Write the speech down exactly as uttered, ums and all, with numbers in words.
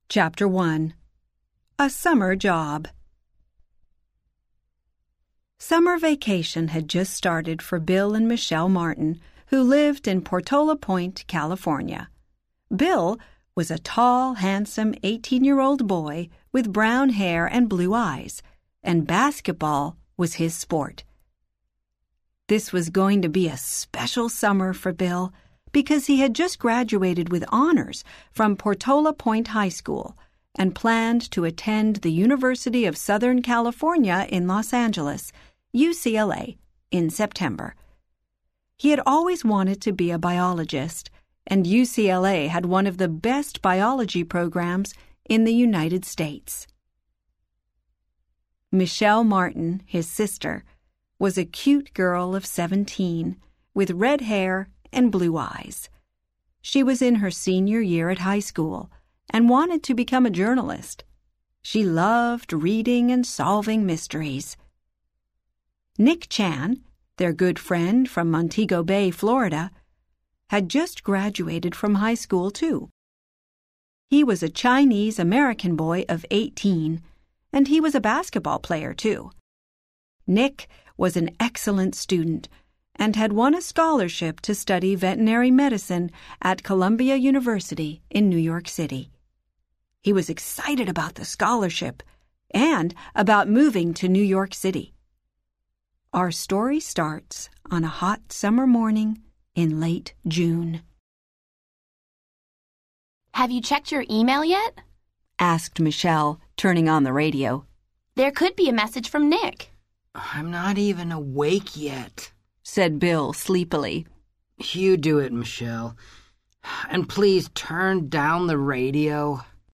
Chapter one. A Summer Job. Summer vacation had just started for Bill and Michelle Martin, who lived in Portola Point, California. Bill was a tall, handsome eighteen-year-old boy with brown hair and blue eyes, and basketball was his sport. This was going to be a special summer for Bill because he had just graduated with honors from Portola Point High School and planned to attend the University of Southern California in Los Angeles, U C L A, in September. He had always wanted to be a biologist, and U C L A had one of the best biology programs in the United States. Michelle Martin, his sister, was a cute girl of seventeen, with red hair and blue eyes. She was in her senior year at high school and wanted to become a journalist. She loved reading and solving mysteries. Nick Chan, their good friend from Montego Bay, Florida, had just graduated from high school, too. He was a Chinese-American boy of eighteen, and he was a basketball player, too. Nick was an excellent student and had won a scholarship to study veterinary medicine at Columbia University in New York City. He was excited about the scholarship and about moving to New York City. Our story starts on a hot summer morning in late June. Have you checked your email yet? Asked Michelle, turning on the radio. There could be a message from Nick. I'm not even awake yet, said Bill sleepily. You do it, Michelle. And please turn down the radio.